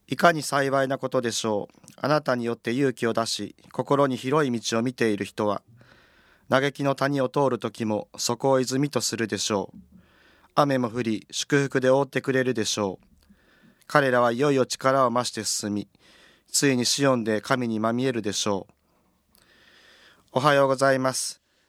いかに幸いなことでしょう。あなたによって勇気を出し、心に広い道を見ている人は、嘆きの谷を通るときもそこを泉とするでしょう。雨も降り、祝福で覆ってくれるでしょう。彼らはいよいよ力を増して進み、ついにシオンで神にまみえるでしょう。おはようございます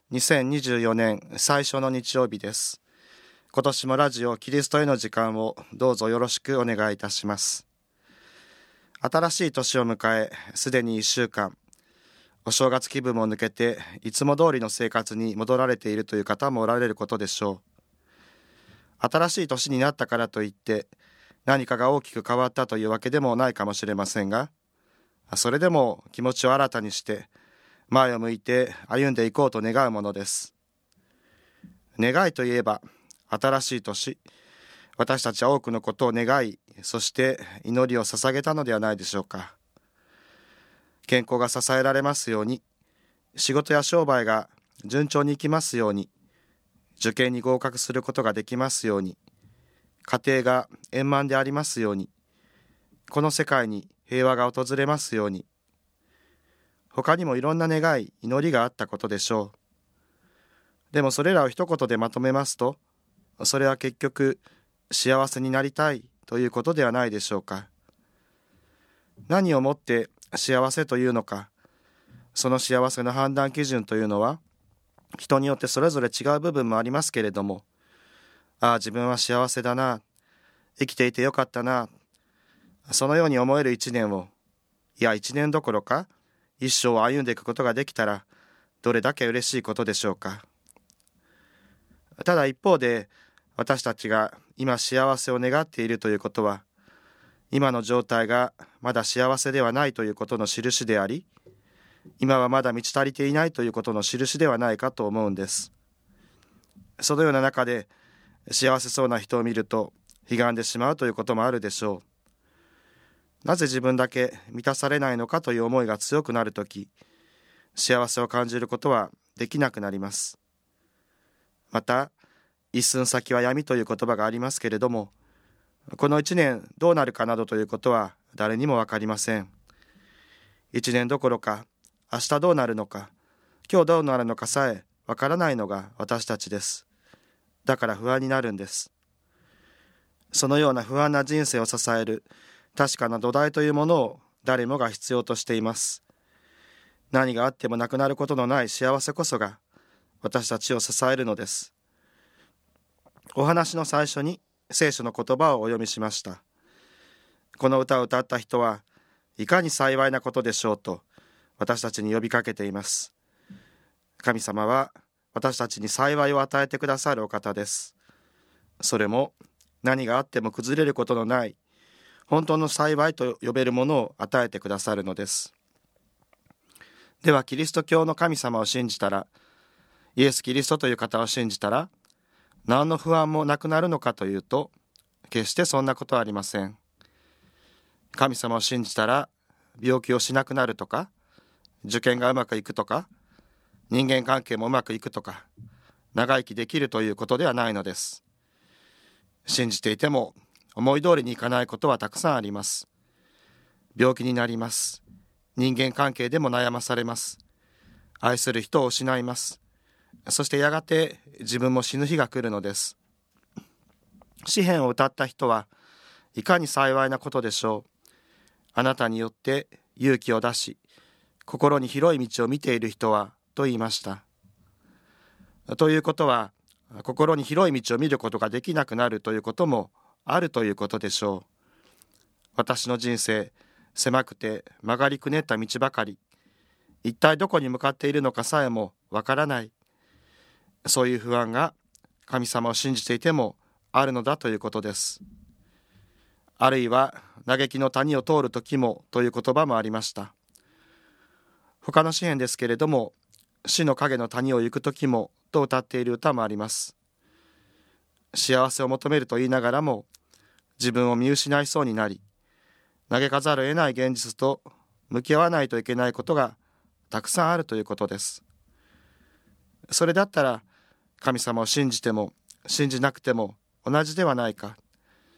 。2024年最初の日曜日です。今年もラジオキリストへの時間をどうぞよろしくお願いいたします。新しい年を迎え、すでに1週間、お正月気分も抜けていつも通りの生活に戻られているという方もおられることでしょう。新しい年になったからといって何かが大きく変わったというわけでもないかもしれませんが、それでも気持ちを新たにして前を向いて歩んでいこうと願うものです。願いといえば、新しい年、私たちは多くのことを願い、そして祈りを捧げたのではないでしょうか。健康が支えられますように、仕事や商売が順調にいきますように、受験に合格することができますように、家庭が円満でありますように、この世界に平和が訪れますように。他にもいろんな願い、祈りがあったことでしょう。でもそれらを一言でまとめますと、それは結局幸せになりたいということではないでしょうか。何をもって幸せというのか、その幸せの判断基準というのは人によってそれぞれ違う部分もありますけれども、自分は幸せだな、生きていてよかったな、そのように思える一年を、いや一年どころか一生を歩んでいくことができたら、どれだけ嬉しいことでしょうか。ただ一方で、私たちが今幸せを願っているということは、今の状態がまだ幸せではないということの印であり、今はまだ満ち足りていないということの印ではないかと思うんです。そのような中で、幸せそうな人を見ると悲願でしまうということもあるでしょう。なぜ自分だけ満たされないのかという思いが強くなるとき、幸せを感じることはできなくなります。また、一寸先は闇という言葉がありますけれども、この一年どうなるかなどということは誰にもわかりません。一年どころか、明日どうなるのか、今日どうなるのかさえわからないのが私たちです。だから不安になるんです。そのような不安な人生を支える確かな土台というものを誰もが必要としています。何があってもなくなることのない幸せこそが私たちを支えるのです。お話の最初に聖書の言葉をお読みしました。この歌を歌った人はいかに幸いなことでしょうと私たちに呼びかけています。神様は私たちに幸いを与えてくださるお方です。それも何があっても崩れることのない本当の幸いと呼べるものを与えてくださるのです。ではキリスト教の神様を信じたら、イエス・キリストという方を信じたら、何の不安もなくなるのかというと、決してそんなことはありません。神様を信じたら病気をしなくなるとか、受験がうまくいくとか、人間関係もうまくいくとか、長生きできるということではないのです。信じていても思い通りにいかないことはたくさんあります。病気になります。人間関係でも悩まされます。愛する人を失います。そしてやがて自分も死ぬ日が来るのです。詩篇を歌った人はいかに幸いなことでしょう。あなたによって勇気を出し、心に広い道を見ている人はと言いました。ということは、心に広い道を見ることができなくなるということもあるということでしょう。私の人生、狭くて曲がりくねった道ばかり、一体どこに向かっているのかさえもわからない。そういう不安が神様を信じていてもあるのだということです。あるいは嘆きの谷を通る時もという言葉もありました。他の詩篇ですけれども、死の影の谷を行く時もと歌っている歌もあります。幸せを求めると言いながらも自分を見失いそうになり、嘆かざるを得ない現実と向き合わないといけないことがたくさんあるということです。それだったら神様を信じても信じなくても同じではないか。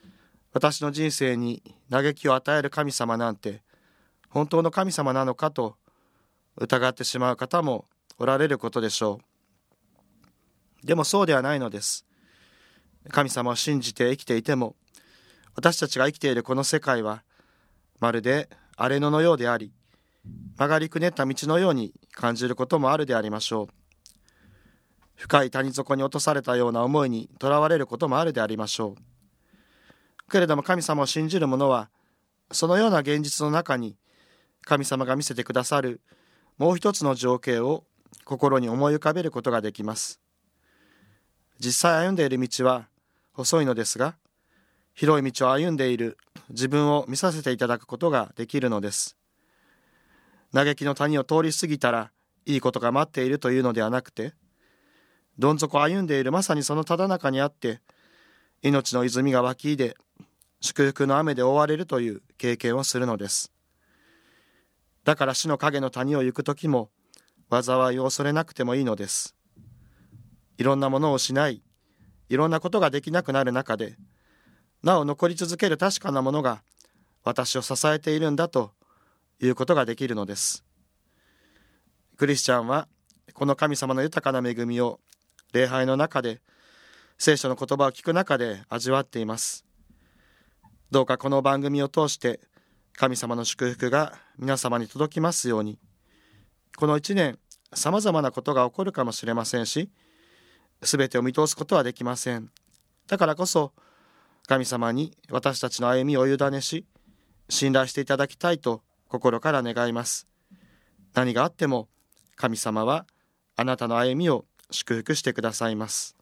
私の人生に嘆きを与える神様なんて本当の神様なのかと疑ってしまう方もおられることでしょう。でもそうではないのです。神様を信じて生きていても、私たちが生きているこの世界はまるで荒れ野のようであり、曲がりくねった道のように感じることもあるでありましょう。深い谷底に落とされたような思いにとらわれることもあるでありましょう。けれども神様を信じる者は、そのような現実の中に神様が見せてくださるもう一つの情景を心に思い浮かべることができます。実際歩んでいる道は細いのですが、広い道を歩んでいる自分を見させていただくことができるのです。嘆きの谷を通り過ぎたらいいことが待っているというのではなくて、どん底を歩んでいるまさにそのただ中にあって、命の泉が湧き出、祝福の雨で覆われるという経験をするのです。だから死の影の谷を行くときも災いを恐れなくてもいいのです。いろんなものを失い、いろんなことができなくなる中で、なお残り続ける確かなものが私を支えているんだということができるのです。クリスチャンはこの神様の豊かな恵みを礼拝の中で、聖書の言葉を聞く中で味わっています。どうかこの番組を通して神様の祝福が皆様に届きますように。この1年、さまざまなことが起こるかもしれませんし、すべてを見通すことはできません。だからこそ神様に私たちの歩みをお委ねし、信頼していただきたいと心から願います。何があっても神様はあなたの歩みを祝福してくださいます。